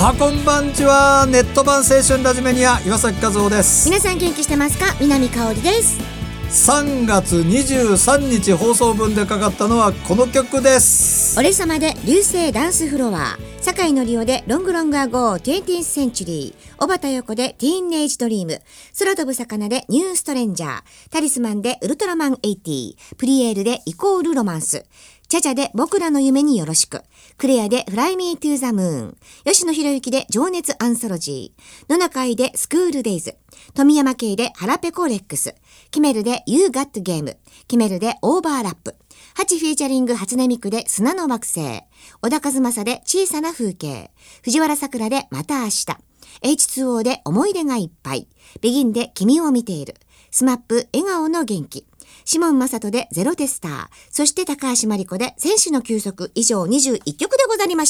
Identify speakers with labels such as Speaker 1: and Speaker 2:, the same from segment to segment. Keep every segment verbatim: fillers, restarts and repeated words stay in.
Speaker 1: はこんばんちは。ネット版青春ラジメニア岩崎和夫です。
Speaker 2: 皆さん元気してますか？南香織です。
Speaker 1: さんがつにじゅうさんにち放送分でかかったのはこの曲です。
Speaker 2: 俺様で流星ダンスフロア、酒井のりおでロングロングアゴー twentieth century、 小畑陽子でティーンエイジドリーム、空飛ぶ魚でニューストレンジャー、タリスマンでウルトラマンエイティ、プリエールでイコールロマンス、チャチャで僕らの夢によろしく、クレアでフライミートゥーザムーン、吉野博之で情熱アンソロジー、野中愛でスクールデイズ、富山系でハラペコレックス、キメルで You Got Game、キメルでオーバーラップ、ハチフィーチャリング初音ミクで砂の惑星、小田和正で小さな風景、藤原さくらでまた明日、エイチツーオー で思い出がいっぱい、ビギンで君を見ている、スマップ笑顔の元気、シモンマサトでゼロテスター、そして高橋真理子で戦士の休息、以上にじゅういっきょくでございました。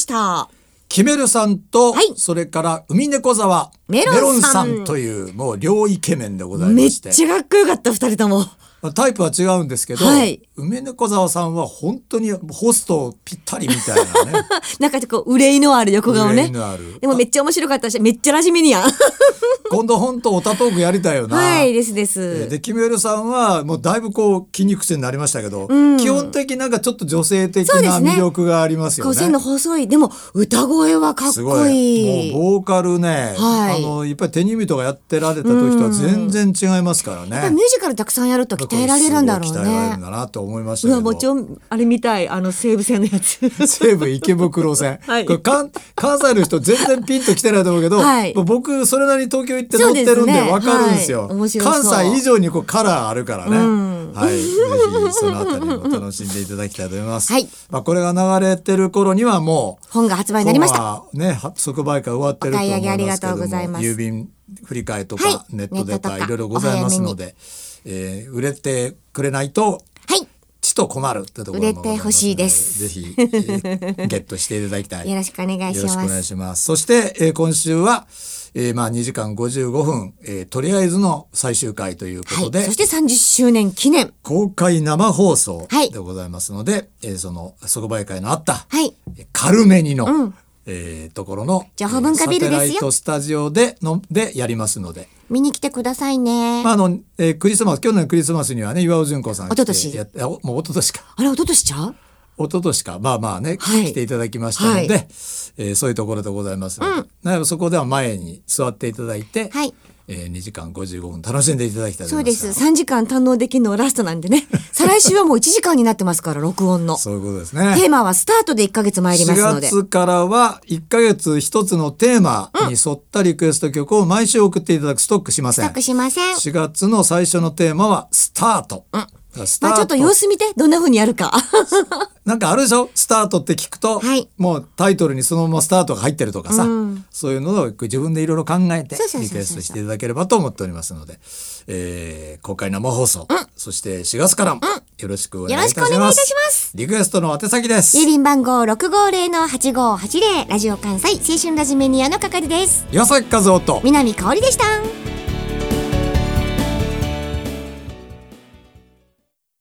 Speaker 1: キメルさんと、
Speaker 2: はい、
Speaker 1: それから海猫沢
Speaker 2: メロンさん、
Speaker 1: メロンさんというもう両イケメンでございまして、
Speaker 2: めっちゃかっこよかった。ふたりとも
Speaker 1: タイプは違うんですけど、はい、梅猫沢さんは本当にホストぴったりみたいなね
Speaker 2: なんかこう憂いのある横顔ね。
Speaker 1: のある。
Speaker 2: でもめっちゃ面白かったし、めっちゃラジミニアン
Speaker 1: 今度本当オタトークやりたいよな。
Speaker 2: はいですです。
Speaker 1: でキメルさんはもうだいぶこう筋肉質になりましたけど、うん、基本的なんかちょっと女性的な魅力がありますよね。
Speaker 2: 線の細い、でも歌声はかっこいい。
Speaker 1: もうボーカルね、はい、あのやっぱり手にみとかやってられた時とは全然違いますからね。やっぱ
Speaker 2: ミュージカルたくさんやると鍛えられるんだろうね。
Speaker 1: 鍛えられるんだなと思いましたけど。
Speaker 2: もちろんあれみたい、あの西武線のやつ
Speaker 1: 西武池袋線、はい、これ関関西の人全然ピンと来てないと思うけど、はい、僕それなりに東京行って乗ってるんで分かるんですよ。はい、関西以上にこうカラーあるからね。うん、はい、ぜひそのあたりも楽しんでいただきたいと思います。はい、まあ、これが流れてる頃にはもう
Speaker 2: 本が発売になりました。
Speaker 1: 本はね、即売会終わってると思いますけども、郵便振り替えとか、はい、ネットでかいろいろございますので、えー、売れてくれないとちと困るってところも
Speaker 2: 売れてほしいです。
Speaker 1: ぜひ、えー、ゲットしていただきたい。
Speaker 2: よろしくお願いします。
Speaker 1: よろしくお願いします。そして、えー、今週は、えー、まあにじかんごじゅうごふん、えー、とりあえずの最終回ということで、
Speaker 2: はい、そしてさんじゅっしゅうねん記念
Speaker 1: 公開生放送でございますので、はい、えー、その即売会のあった、はい、カルメニの、うん、えー、ところの
Speaker 2: 情報文化ビルですよ。
Speaker 1: サテライトスタジオでのでやりますので
Speaker 2: 見に来てくださいね。
Speaker 1: まああのえー、クリスマス去年のクリスマスにはね岩尾純子さん
Speaker 2: おととし
Speaker 1: やもうおととしか
Speaker 2: あれおととしちゃう
Speaker 1: おととしかまあまあね、はい、来ていただきましたので、はい、えー、そういうところでございますので、うん、そこでは前に座っていただいて、はい、えー、にじかんごじゅうごふん楽しんでいただきたいと思います。
Speaker 2: そうです。さんじかん堪能できるのがラストなんでね再来週はもういちじかんになってますから録音の
Speaker 1: そういうことですね。
Speaker 2: テーマはスタートでいっかげつ参りますので、
Speaker 1: しがつからはいっかげつひとつのテーマに沿ったリクエスト曲を毎週送っていただく。ストックしません。
Speaker 2: ストックしません。
Speaker 1: しがつの最初のテーマはスタート、うん、スタート、
Speaker 2: まあ、ちょっと様子見てどんな風にやるか
Speaker 1: なんかあるでしょ、スタートって聞くと、はい、もうタイトルにそのままスタートが入ってるとかさ、うん、そういうのを自分でいろいろ考えてリクエストしていただければと思っておりますので、えー、公開生放送、うん、そしてしがつからもよろしくお願いいたします。よろしくお願いいたします。リクエストの宛先です。
Speaker 2: 郵便番号 ろくごーぜろのはちごーはちぜろ、ラジオ関西青春ラジメニアの係です。
Speaker 1: 岩崎和夫と
Speaker 2: 南香織でした。